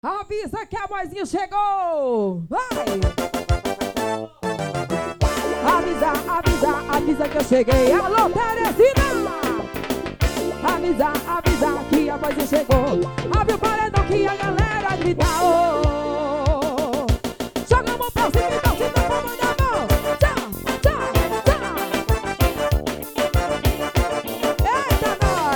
Avisa que a vozinha chegou! Vai! Avisa, avisa, avisa que eu cheguei. Alô, Teresina! Avisa, avisa que a vozinha chegou. Abre o paredão que a galera grita. Oh! Joga a mão pra cima e torce na palma da mão. Tchau, tchau, tchau! Eita,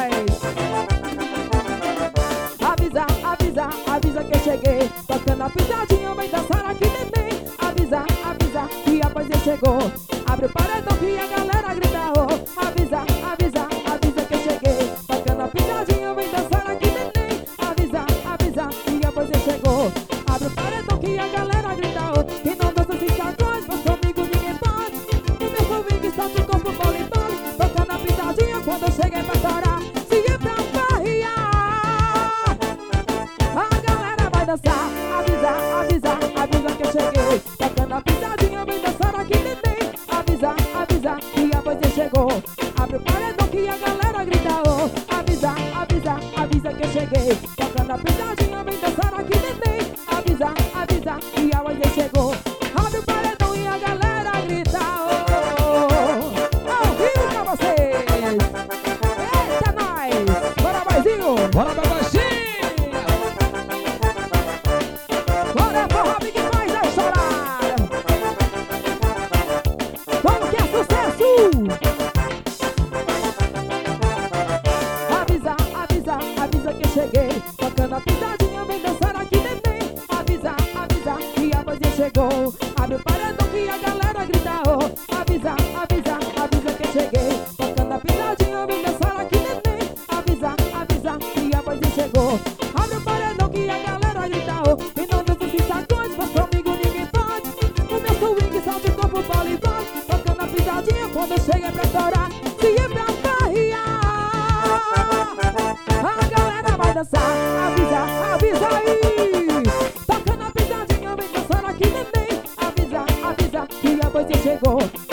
nós! Avisa, avisa, avisa que eu cheguei. Tocando a pisadinha, vem dançar aqui neném. Avisa, avisa que a vozinha chegou. Abre o paredão que a galera grita. Oh! Avisa, avisa, avisa que eu cheguei. Tocando a pisadinha, vem dançar aqui neném. Avisa, avisa que a vozinha chegou. Abre o paredão que a galera grita. Oh! Quem não dança se sacode, mas comigo ninguém pode. O meu swing solta o corpo voleibol. Tocando a pisadinha quando eu cheguei pra chorar. Se é pra farrear, a galera vai dançar. Avisa, avisa, avisa que eu cheguei. Tocando a pisadinha, vem dançar aqui neném. Avisa, avisa que a vozinha chegou. Abre o paredão que a galera grita. Oh! Avisa, avisa, avisa que eu cheguei. Tocando a pisadinha, vem dançar aqui neném. Avisa, avisa que a vozinha chegou. Abre o paredão e a galera grita. Oh! Ao vivo pra vocês! Eita, nós! Bora, boizinho! Bora, babaxinha! Bora, forró que faz a chorar! Vamos que é sucesso! Avisa, avisa, avisa que eu cheguei. Tocando a pisadinha, vem dançar aqui neném. Avisa, avisa que a vozinha chegou. Abre o paredão que a galera grita. Oh! Avisa, avisa, avisa que eu cheguei. Tocando a pisadinha, vem dançar aqui neném. Avisa, avisa que a vozinha chegou. Abre o paredão que a galera grita. Oh! Quem não dança se sacode, mas comigo ninguém pode. O meu swing salta o corpo voleibol. Tocando a pisadinha quando eu cheguei pra chorar. Se é pra farrear, a galera vai dançar. Avisa, avisa aí. Tocando a pisadinha, vem dançar aqui neném. Avisa, avisa que a vozinha chegou.